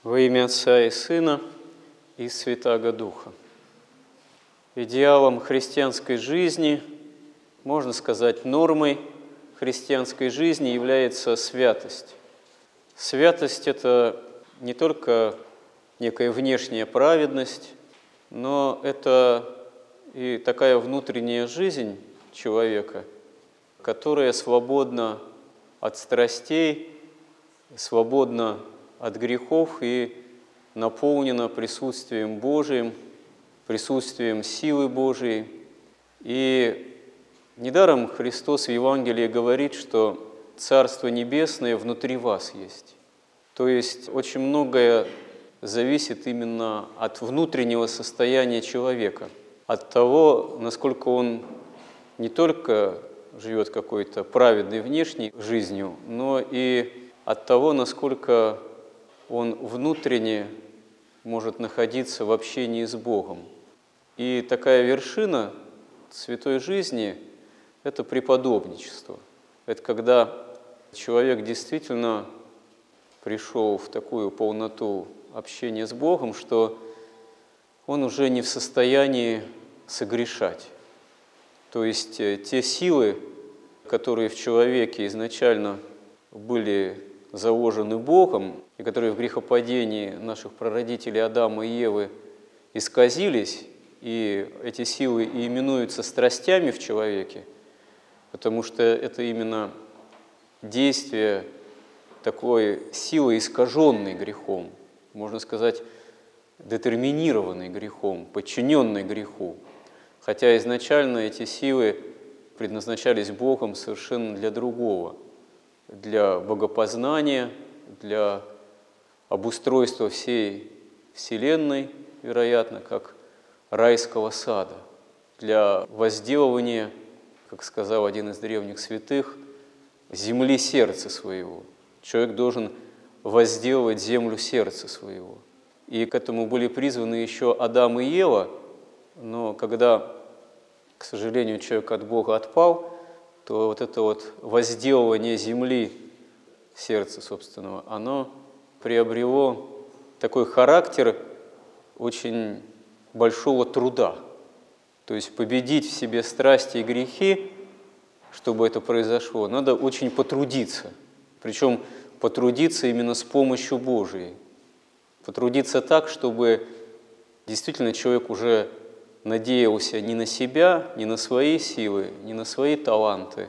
Во имя Отца и Сына и Святаго Духа. Идеалом христианской жизни, можно сказать, нормой христианской жизни является святость. Святость – это не только некая внешняя праведность, но это и такая внутренняя жизнь человека, которая свободна от страстей, свободна от грехов и наполнена присутствием Божиим, присутствием силы Божией. И недаром Христос в Евангелии говорит, что Царство Небесное внутри вас есть. То есть очень многое зависит именно от внутреннего состояния человека, от того, насколько он не только живет какой-то праведной внешней жизнью, но и от того, насколько он внутренне может находиться в общении с Богом. И такая вершина святой жизни – это преподобничество. Это когда человек действительно пришел в такую полноту общения с Богом, что он уже не в состоянии согрешать. То есть те силы, которые в человеке изначально были заложены Богом, и которые в грехопадении наших прародителей Адама и Евы исказились, и эти силы и именуются страстями в человеке, потому что это именно действие такой силы, искаженной грехом, можно сказать, детерминированной грехом, подчиненной греху. Хотя изначально эти силы предназначались Богом совершенно для другого, для богопознания, для обустройства всей Вселенной, вероятно, как райского сада, для возделывания, как сказал один из древних святых, земли сердца своего. Человек должен возделывать землю сердца своего. И к этому были призваны еще Адам и Ева, но когда, к сожалению, человек от Бога отпал, то вот это вот возделывание земли сердца собственного, оно приобрело такой характер очень большого труда. То есть победить в себе страсти и грехи, чтобы это произошло, надо очень потрудиться. Причем потрудиться именно с помощью Божией. Потрудиться так, чтобы действительно человек уже надеялся не на себя, не на свои силы, не на свои таланты,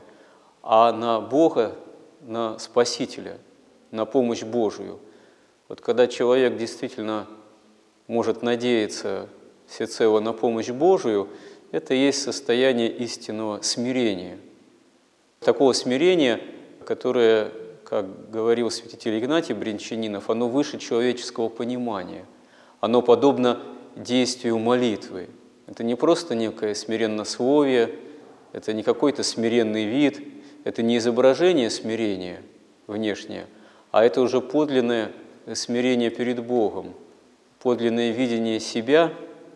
а на Бога, на Спасителя, на помощь Божию. Вот когда человек действительно может надеяться всецело на помощь Божию, это и есть состояние истинного смирения. Такого смирения, которое, как говорил святитель Игнатий Брянчанинов, оно выше человеческого понимания. Оно подобно действию молитвы. Это не просто некое смиреннословие, это не какой-то смиренный вид, это не изображение смирения внешнее, а это уже подлинное смирение перед Богом, подлинное видение себя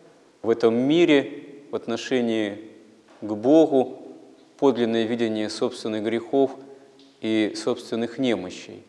в этом мире в отношении к Богу, подлинное видение собственных грехов и собственных немощей.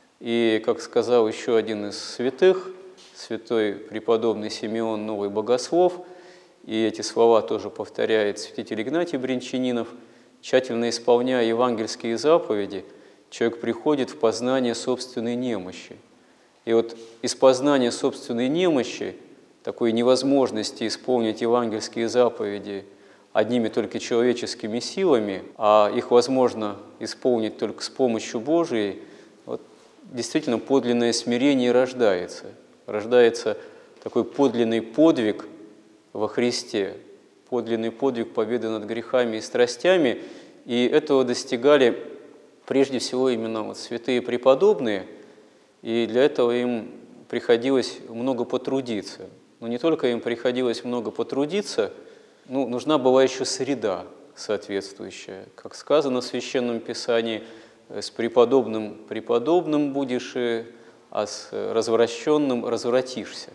И, как сказал еще один из святых, святой преподобный Симеон Новый Богослов, и эти слова тоже повторяет святитель Игнатий Брянчанинов, тщательно исполняя евангельские заповеди, человек приходит в познание собственной немощи. И вот из познания собственной немощи, такой невозможности исполнить евангельские заповеди одними только человеческими силами, а их возможно исполнить только с помощью Божией, вот действительно подлинное смирение рождается. Рождается такой подлинный подвиг во Христе, подлинный подвиг победы над грехами и страстями. И этого достигали прежде всего именно вот святые преподобные, и для этого им приходилось много потрудиться. Но не только им приходилось много потрудиться, нужна была еще среда соответствующая. Как сказано в Священном Писании, с преподобным преподобным будешь, а с развращенным развратишься.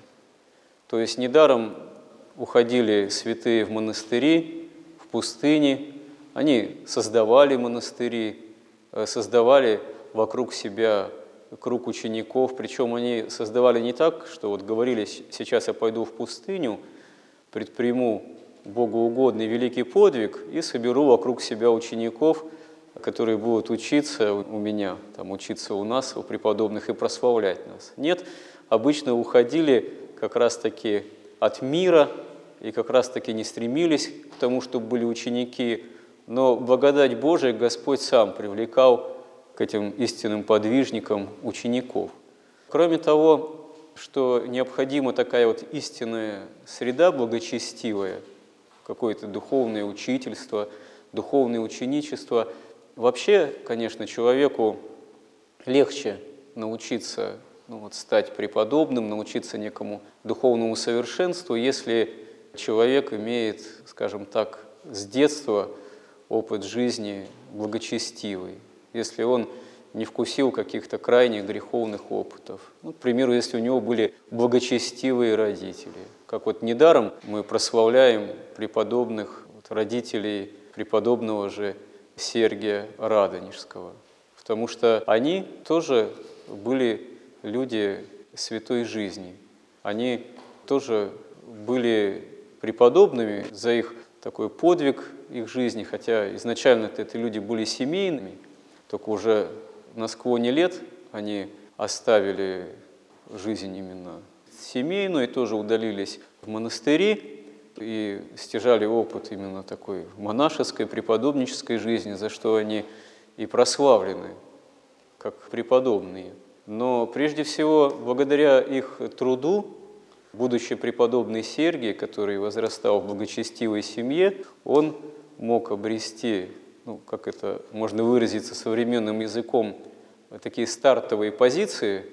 То есть недаром уходили святые в монастыри, в пустыни, они создавали монастыри, создавали вокруг себя круг учеников, причем они создавали не так, что вот говорили: сейчас я пойду в пустыню, предприму богоугодный великий подвиг и соберу вокруг себя учеников, которые будут учиться у меня, там, учиться у нас, у преподобных, и прославлять нас. Нет, обычно уходили как раз-таки от мира и как раз-таки не стремились к тому, чтобы были ученики, но благодать Божия Господь сам привлекал к этим истинным подвижникам учеников. Кроме того, что необходима такая вот истинная среда благочестивая, какое-то духовное учительство, духовное ученичество. Вообще, конечно, человеку легче научиться стать преподобным, научиться некому духовному совершенству, если человек имеет, скажем так, с детства опыт жизни благочестивый, если он не вкусил каких-то крайних греховных опытов. К примеру, если у него были благочестивые родители. Как вот недаром мы прославляем преподобных родителей преподобного же Сергия Радонежского, потому что они тоже были люди святой жизни. Они тоже были преподобными за их такой подвиг их жизни, хотя изначально это люди были семейными, только уже на склоне лет они оставили жизнь именно семейную и тоже удалились в монастыри и стяжали опыт именно такой монашеской, преподобнической жизни, за что они и прославлены как преподобные. Но прежде всего, благодаря их труду, будущий преподобный Сергий, который возрастал в благочестивой семье, он мог обрести, как это можно выразиться современным языком, такие стартовые позиции,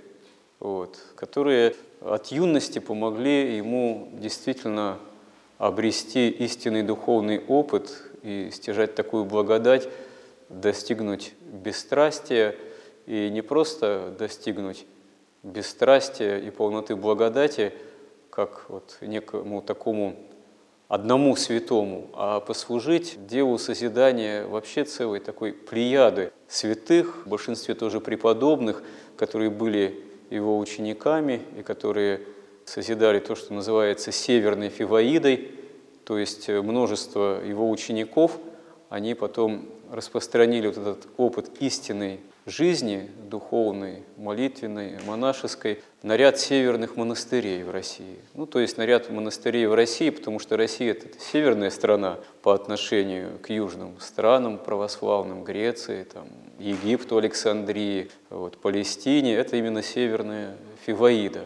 которые от юности помогли ему действительно обрести истинный духовный опыт и стяжать такую благодать, достигнуть бесстрастия, и не просто достигнуть бесстрастия и полноты благодати, как некому такому одному святому, а послужить делу созидания вообще целой такой плеяды святых, в большинстве тоже преподобных, которые были его учениками и которые созидали то, что называется северной Фиваидой, то есть множество его учеников, они потом распространили этот опыт истинной жизни, духовной, молитвенной, монашеской, на ряд северных монастырей в России. То есть на ряд монастырей в России, потому что Россия – это северная страна по отношению к южным странам православным, Греции, Египту, Александрии, Палестине. Это именно северная Фиваида.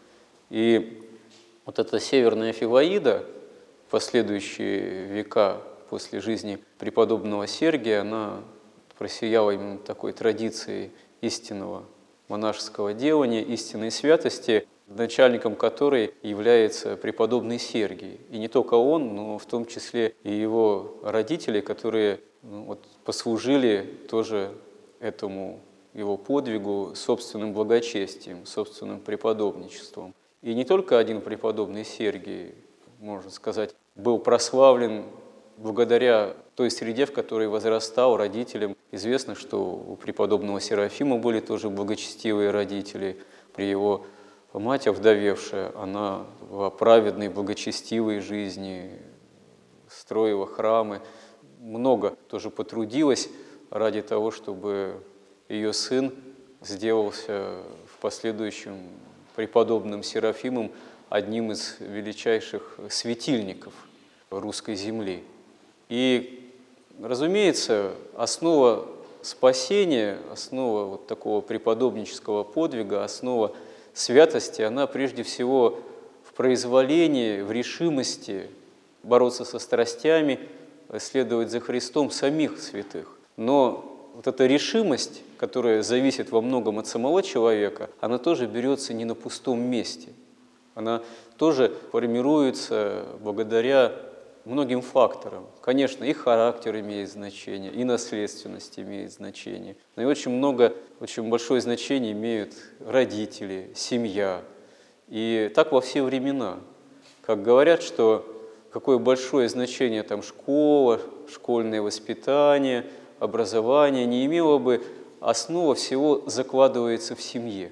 И вот эта северная Фиваида в последующие века после жизни преподобного Сергия, она просияла именно такой традицией истинного монашеского делания, истинной святости, начальником которой является преподобный Сергий. И не только он, но в том числе и его родители, которые послужили тоже этому его подвигу собственным благочестием, собственным преподобничеством. И не только один преподобный Сергий, можно сказать, был прославлен благодаря той среде, в которой возрастал родителям. Известно, что у преподобного Серафима были тоже благочестивые родители. При его мать, овдовевшая, она была праведной, благочестивой жизни, строила храмы. Много тоже потрудилась ради того, чтобы ее сын сделался в последующем преподобным Серафимом одним из величайших светильников русской земли. И, разумеется, основа спасения, основа такого преподобнического подвига, основа святости, она прежде всего в произволении, в решимости бороться со страстями, следовать за Христом самих святых. Но эта решимость, которая зависит во многом от самого человека, она тоже берется не на пустом месте. Она тоже формируется благодаря многим факторам. Конечно, и характер имеет значение, и наследственность имеет значение. Но и очень большое значение имеют родители, семья. И так во все времена. Как говорят, что какое большое значение школа, школьное воспитание, образование не имело бы основа всего закладывается в семье.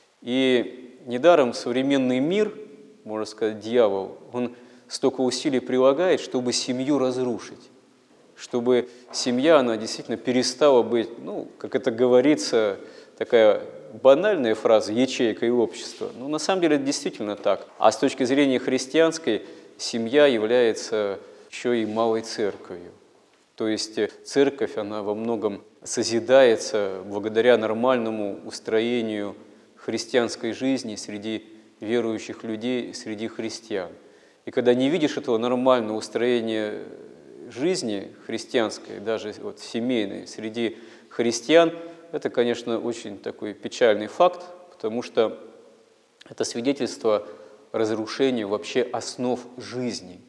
И недаром современный мир, можно сказать, дьявол, он столько усилий прилагает, чтобы семью разрушить, чтобы семья, она действительно перестала быть, как это говорится, такая банальная фраза «ячейкой общества». Но на самом деле это действительно так. А с точки зрения христианской, семья является еще и малой церковью. То есть церковь, она во многом созидается благодаря нормальному устроению христианской жизни среди верующих людей, среди христиан. И когда не видишь этого нормального устроения жизни христианской, даже семейной, среди христиан, это, конечно, очень такой печальный факт, потому что это свидетельство разрушения вообще основ жизни,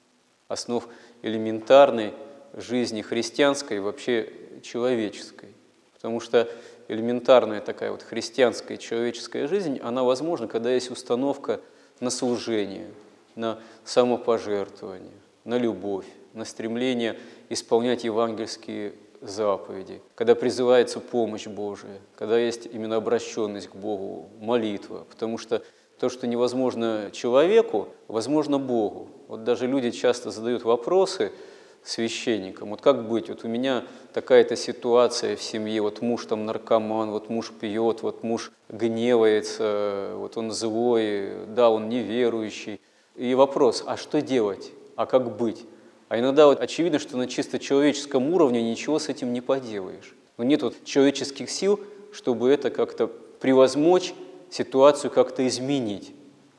основ элементарной жизни христианской, вообще человеческой. Потому что элементарная такая христианская человеческая жизнь, она возможна, когда есть установка на служение, на самопожертвование, на любовь, на стремление исполнять евангельские заповеди, когда призывается помощь Божия, когда есть именно обращенность к Богу, молитва. Потому что то, что невозможно человеку, возможно Богу. Даже люди часто задают вопросы священникам, как быть, у меня такая-то ситуация в семье, муж там наркоман, муж пьет, муж гневается, он злой, да, он неверующий. И вопрос, а что делать, а как быть? А иногда очевидно, что на чисто человеческом уровне ничего с этим не поделаешь. Но нет человеческих сил, чтобы это как-то превозмочь, ситуацию как-то изменить.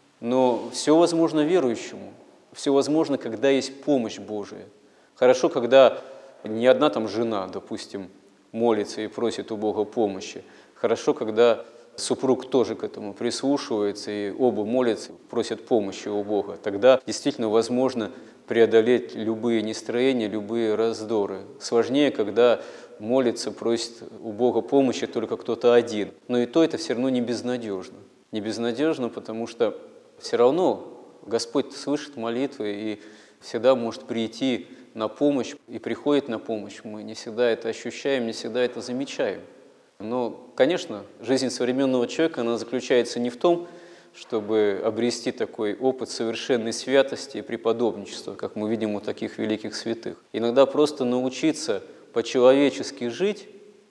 Но все возможно верующему, все возможно, когда есть помощь Божия. Хорошо, когда не одна там жена, допустим, молится и просит у Бога помощи. Хорошо, когда супруг тоже к этому прислушивается, и оба молятся, просят помощи у Бога. Тогда действительно возможно преодолеть любые нестроения, любые раздоры. Сложнее, когда молится, просит у Бога помощи только кто-то один. Но и то это все равно не безнадежно. Не безнадежно, потому что все равно Господь слышит молитвы и всегда может прийти на помощь, и приходит на помощь. Мы не всегда это ощущаем, не всегда это замечаем. Но, конечно, жизнь современного человека, она заключается не в том, чтобы обрести такой опыт совершенной святости и преподобничества, как мы видим у таких великих святых. Иногда просто научиться по-человечески жить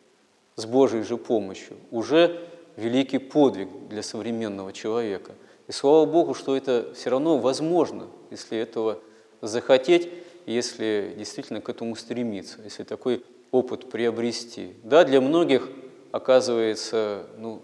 с Божьей же помощью уже великий подвиг для современного человека. И слава Богу, что это все равно возможно, если этого захотеть, если действительно к этому стремиться, если такой опыт приобрести. Да, для многих оказывается,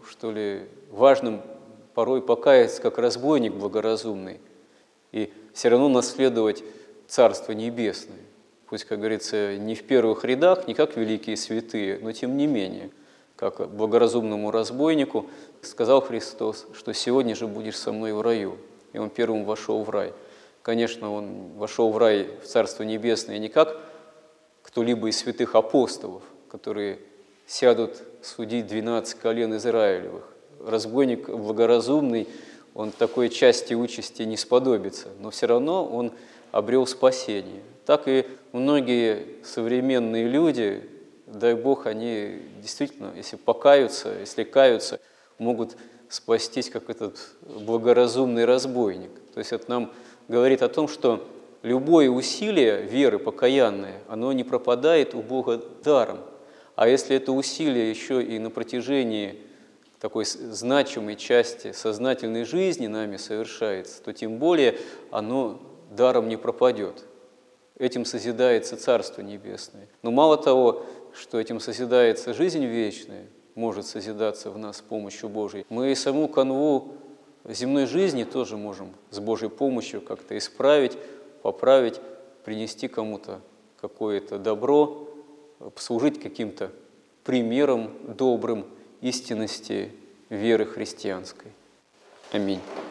важным порой покаяться как разбойник благоразумный и все равно наследовать Царство Небесное. Пусть, как говорится, не в первых рядах, не как великие святые, но тем не менее, как благоразумному разбойнику сказал Христос, что сегодня же будешь со мной в раю. И он первым вошел в рай. Конечно, он вошел в рай, в Царство Небесное, не как кто-либо из святых апостолов, которые сядут судить 12 колен Израилевых. Разбойник благоразумный, он такой части участи не сподобится, но все равно он обрел спасение. Так и многие современные люди, дай Бог, они действительно, если покаются, если каются, могут спастись, как этот благоразумный разбойник. То есть это нам говорит о том, что любое усилие веры покаянное, оно не пропадает у Бога даром. А если это усилие еще и на протяжении такой значимой части сознательной жизни нами совершается, то тем более оно даром не пропадет. Этим созидается Царство Небесное. Но мало того, что этим созидается жизнь вечная, может созидаться в нас с помощью Божией, мы и саму канву земной жизни тоже можем с Божьей помощью как-то исправить, поправить, принести кому-то какое-то добро, послужить каким-то примером добрым истинности веры христианской. Аминь.